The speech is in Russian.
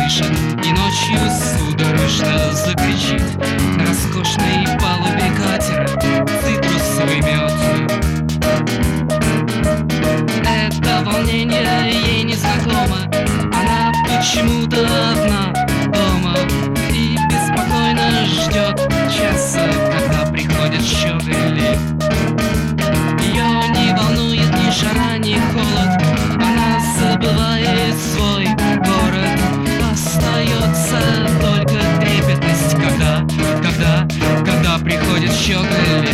услышит и ночью судорожно закричит на роскошной палубе катера цитрусовый мед. Это волнение ей не знакомо, она почему-то одна дома и беспокойно ждет часа, когда приходит щеголь. Ее не волнует ни жара, ни холод, она забывает свой город. Остается только трепетность, когда приходит щеголь.